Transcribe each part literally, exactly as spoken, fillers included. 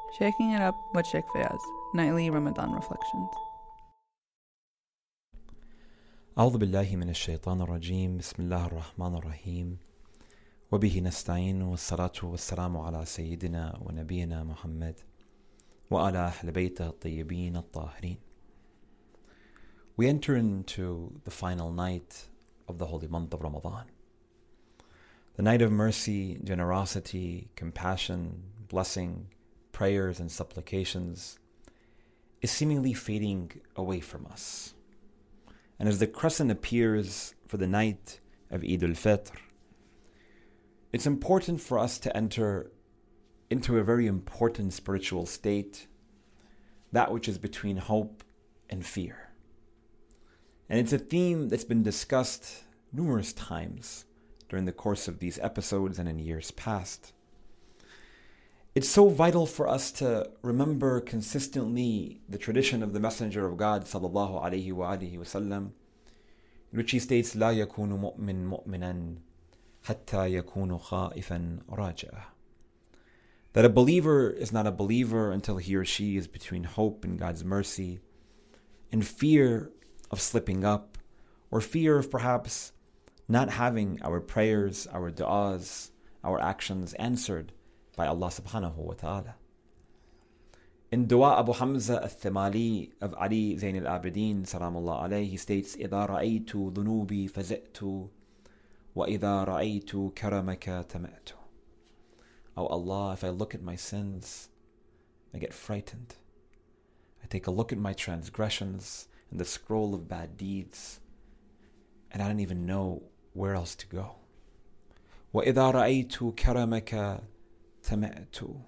Shaking It Up with Sheikh Fayaz, Nightly Ramadan Reflections. أعوذ بالله من الشيطان الرجيم بسم الله الرحمن الرحيم وبه نستعين والصلاة والسلام على سيدنا ونبينا محمد وعلى أهل بيته الطيبين الطاهرين. We enter into the final night of the holy month of Ramadan. The night of mercy, generosity, compassion, blessing, prayers and supplications is seemingly fading away from us. And as the crescent appears for the night of Eid al-Fitr, it's important for us to enter into a very important spiritual state, that which is between hope and fear. And it's a theme that's been discussed numerous times during the course of these episodes and in years past. It's so vital for us to remember consistently the tradition of the Messenger of God sallallahu alaihi wa alihi wasallam, in which he states, لا يكون مؤمن مؤمنا حتى يكون خائفا راجعا. That a believer is not a believer until he or she is between hope in God's mercy and fear of slipping up, or fear of perhaps not having our prayers, our du'as, our actions answered by Allah subhanahu wa ta'ala. In Dua Abu Hamza al-Thimali of Ali Zayn al-Abidin salamullah alayhi, he states, إِذَا رَأَيْتُ ذُنُوبِي فَزِئْتُ وَإِذَا رَأَيْتُ كَرَمَكَ تَمَأْتُ. Oh Allah, if I look at my sins, I get frightened. I take a look at my transgressions and the scroll of bad deeds, and I don't even know where else to go. وَإِذَا رَأَيْتُ كَرَمَكَ تَمَأْتُ.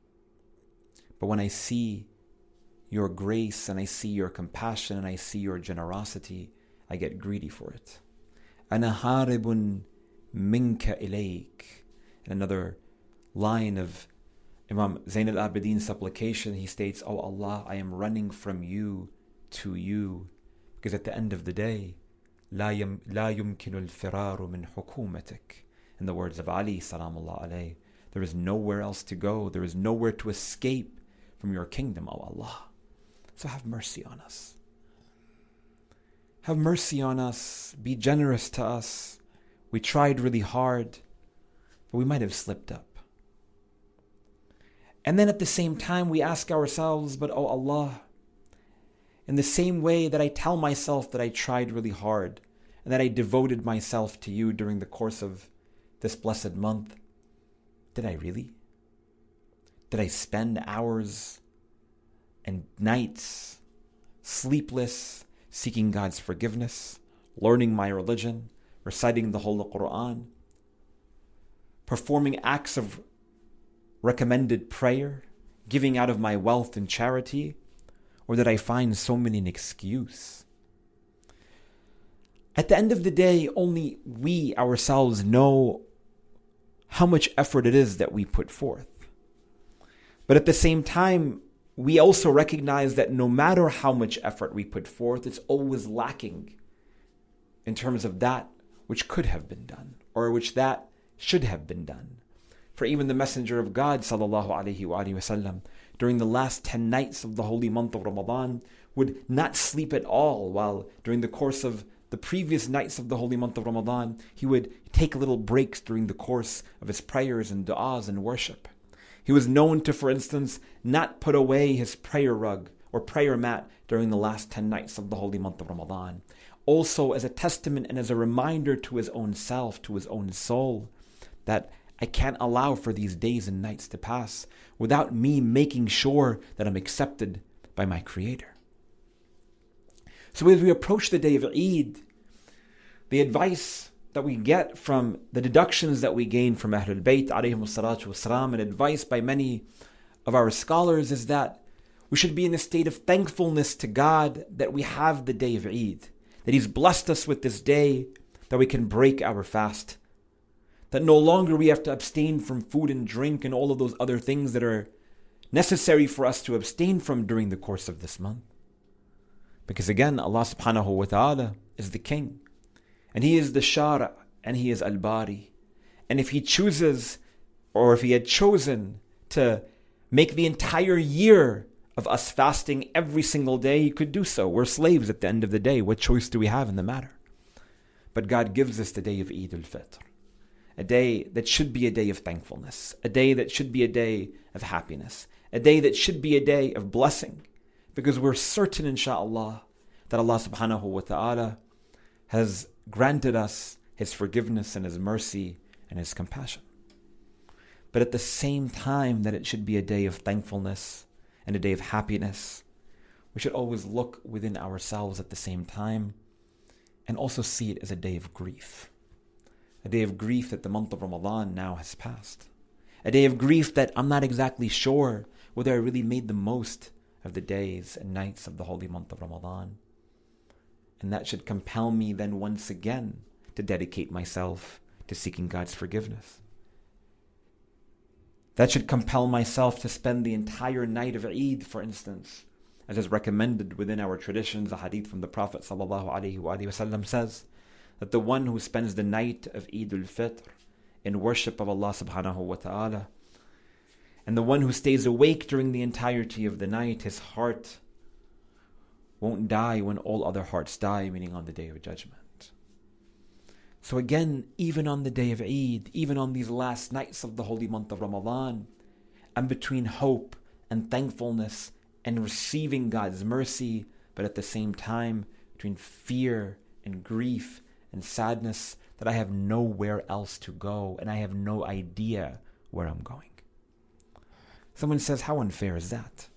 But when I see your grace and I see your compassion and I see your generosity, I get greedy for it. أَنَا هَارِبٌ مِنْكَ إِلَيْكَ. In another line of Imam Zayn al-Abidin's supplication, he states, Oh Allah, I am running from you to you, because at the end of the day, لا يم لا يمكن الفرار من حكومتك. In the words of Ali salamullah alayhi, there is nowhere else to go, there is nowhere to escape from your kingdom, O Allah. So have mercy on us. Have mercy on us, be generous to us. We tried really hard, but we might have slipped up. And then at the same time we ask ourselves, but oh Allah, in the same way that I tell myself that I tried really hard and that I devoted myself to you during the course of this blessed month, did I really? Did I spend hours and nights sleepless, seeking God's forgiveness, learning my religion, reciting the Holy Quran, performing acts of recommended prayer, giving out of my wealth in charity? Or did I find so many an excuse? At the end of the day, only we ourselves know how much effort it is that we put forth. But at the same time, we also recognize that no matter how much effort we put forth, it's always lacking in terms of that which could have been done, or which that should have been done. For even the Messenger of God sallallahu alaihi wasallam, during the last ten nights of the holy month of Ramadan, would not sleep at all, while during the course of the previous nights of the holy month of Ramadan, he would take little breaks during the course of his prayers and du'as and worship. He was known to, for instance, not put away his prayer rug or prayer mat during the last ten nights of the holy month of Ramadan. Also as a testament and as a reminder to his own self, to his own soul, that I can't allow for these days and nights to pass without me making sure that I'm accepted by my Creator. So as we approach the day of Eid, the advice that we get from the deductions that we gain from Ahlul Bayt alayhimu salatu wasalam, and advice by many of our scholars, is that we should be in a state of thankfulness to God that we have the day of Eid, that He's blessed us with this day, that we can break our fast, that no longer we have to abstain from food and drink and all of those other things that are necessary for us to abstain from during the course of this month. Because again, Allah subhanahu wa ta'ala is the King, and He is the Shara', and He is Al-Bari. And if He chooses, or if He had chosen to make the entire year of us fasting every single day, you could do so. We're slaves at the end of the day. What choice do we have in the matter? But God gives us the day of Eid al-Fitr, a day that should be a day of thankfulness, a day that should be a day of happiness, a day that should be a day of blessing, because we're certain, inshaAllah, that Allah subhanahu wa ta'ala has granted us His forgiveness and His mercy and His compassion. But at the same time that it should be a day of thankfulness and a day of happiness, we should always look within ourselves at the same time and also see it as a day of grief. A day of grief that the month of Ramadan now has passed. A day of grief that I'm not exactly sure whether I really made the most of the days and nights of the holy month of Ramadan. And that should compel me then once again to dedicate myself to seeking God's forgiveness. That should compel myself to spend the entire night of Eid, for instance, as is recommended within our traditions. A hadith from the Prophet ﷺ says that the one who spends the night of Eid al-Fitr in worship of Allah subhanahu wa ta'ala, and the one who stays awake during the entirety of the night, his heart won't die when all other hearts die, meaning on the Day of Judgment. So again, even on the day of Eid, even on these last nights of the holy month of Ramadan, I'm between hope and thankfulness and receiving God's mercy, but at the same time, between fear and grief and sadness that I have nowhere else to go and I have no idea where I'm going. Someone says, how unfair is that?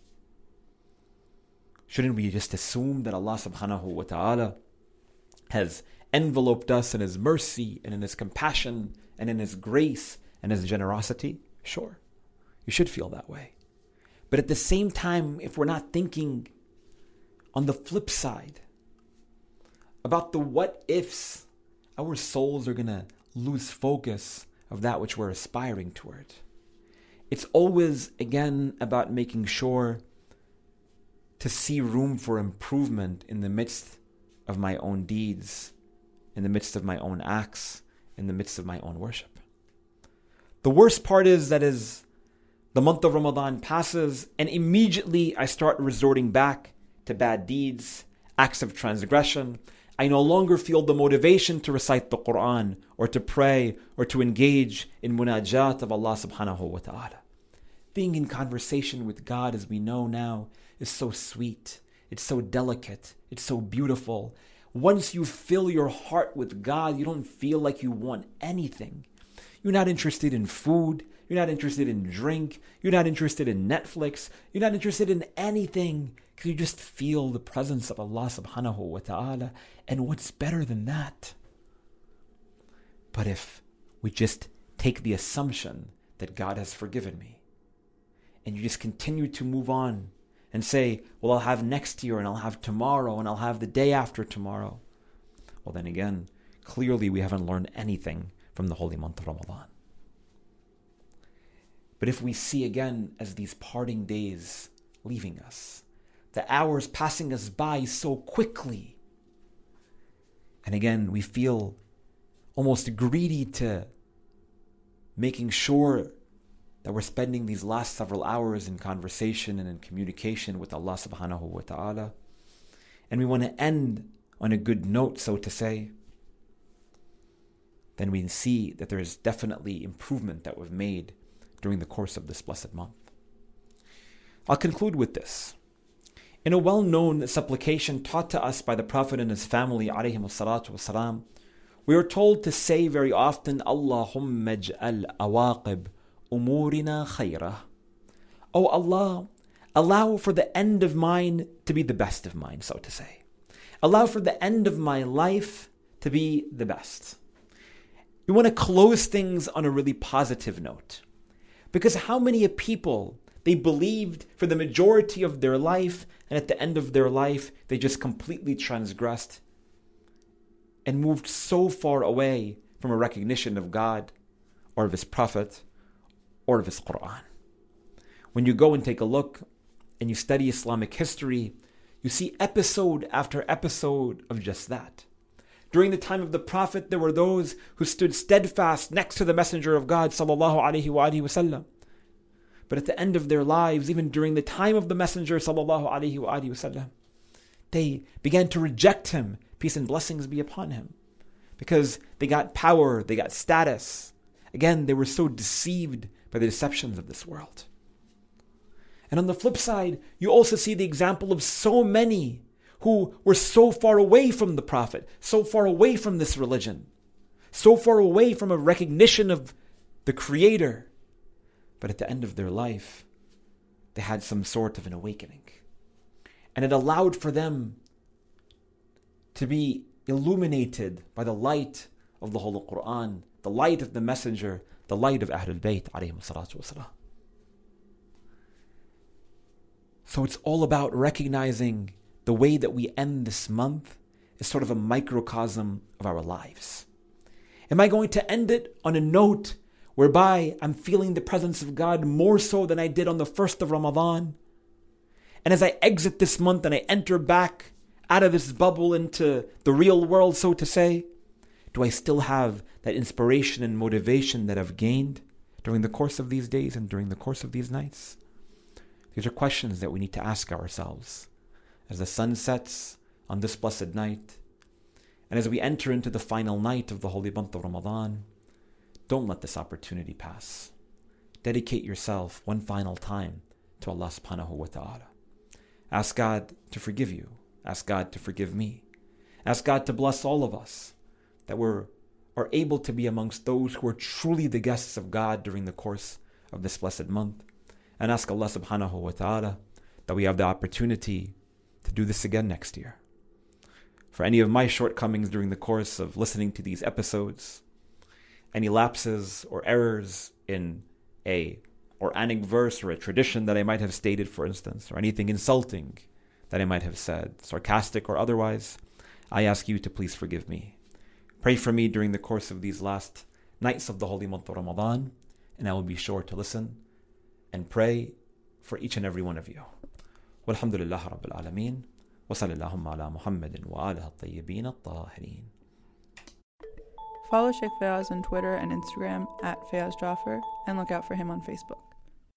Shouldn't we just assume that Allah subhanahu wa ta'ala has enveloped us in His mercy and in His compassion and in His grace and His generosity? Sure, you should feel that way. But at the same time, if we're not thinking on the flip side about the what ifs, our souls are going to lose focus of that which we're aspiring toward. It's always, again, about making sure to see room for improvement in the midst of my own deeds, in the midst of my own acts, in the midst of my own worship. The worst part is that as the month of Ramadan passes and immediately I start resorting back to bad deeds, acts of transgression, I no longer feel the motivation to recite the Quran or to pray or to engage in munajat of Allah subhanahu wa ta'ala. Being in conversation with God, as we know now, is so sweet. It's so delicate. It's so beautiful. Once you fill your heart with God, you don't feel like you want anything. You're not interested in food. You're not interested in drink. You're not interested in Netflix. You're not interested in anything because you just feel the presence of Allah subhanahu wa ta'ala. And what's better than that? But if we just take the assumption that God has forgiven me, and you just continue to move on and say, well, I'll have next year and I'll have tomorrow and I'll have the day after tomorrow. Well, then again, clearly we haven't learned anything from the holy month of Ramadan. But if we see again as these parting days leaving us, the hours passing us by so quickly, and again we feel almost greedy to making sure that we're spending these last several hours in conversation and in communication with Allah subhanahu wa ta'ala, and we want to end on a good note, so to say, then we see that there is definitely improvement that we've made during the course of this blessed month. I'll conclude with this. In a well-known supplication taught to us by the Prophet and his family, alayhim as-salatu was-salam, we are told to say very often, Allahumma ij'al awaqib umurina khayrah. Oh Allah, allow for the end of mine to be the best of mine, so to say. Allow for the end of my life to be the best. We want to close things on a really positive note. Because how many people, they believed for the majority of their life, and at the end of their life, they just completely transgressed and moved so far away from a recognition of God or of His Prophet or of His Quran. When you go and take a look and you study Islamic history, you see episode after episode of just that. During the time of the Prophet, there were those who stood steadfast next to the Messenger of God sallallahu alaihi wasallam. But at the end of their lives, even during the time of the Messenger sallallahu alaihi wasallam, they began to reject him, peace and blessings be upon him, because they got power, they got status. Again, they were so deceived by the deceptions of this world. And on the flip side, you also see the example of so many who were so far away from the Prophet, so far away from this religion, so far away from a recognition of the Creator. But at the end of their life, they had some sort of an awakening. And it allowed for them to be illuminated by the light of the Holy Quran, the light of the Messenger, the light of Ahlul Bayt alayhim salatu wasalam. So it's all about recognizing the way that we end this month is sort of a microcosm of our lives. Am I going to end it on a note whereby I'm feeling the presence of God more so than I did on the first of Ramadan? And as I exit this month and I enter back out of this bubble into the real world, so to say, do I still have that inspiration and motivation that I've gained during the course of these days and during the course of these nights? These are questions that we need to ask ourselves as the sun sets on this blessed night, and as we enter into the final night of the holy month of Ramadan. Don't let this opportunity pass. Dedicate yourself one final time to Allah subhanahu wa ta'ala. Ask God to forgive you. Ask God to forgive me. Ask God to bless all of us, that we're are able to be amongst those who are truly the guests of God during the course of this blessed month. And ask Allah subhanahu wa ta'ala that we have the opportunity to do this again next year. For any of my shortcomings during the course of listening to these episodes, any lapses or errors in a Quranic verse or a tradition that I might have stated, for instance, or anything insulting that I might have said, sarcastic or otherwise, I ask you to please forgive me. Pray for me during the course of these last nights of the holy month of Ramadan, and I will be sure to listen and pray for each and every one of you. Walhamdulillah Rabbil Alameen. Wa sallallahu ala Muhammadin wa alihi at-tayyibin at-tahirin. Follow Sheikh Fayaz on Twitter and Instagram at Fayaz Jaffer, and look out for him on Facebook.